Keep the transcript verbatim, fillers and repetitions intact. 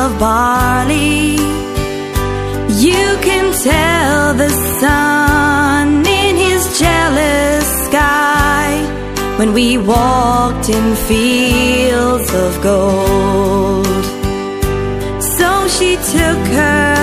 of barley. You can tell the sun in his jealous sky when we walked in fields of gold. So she took her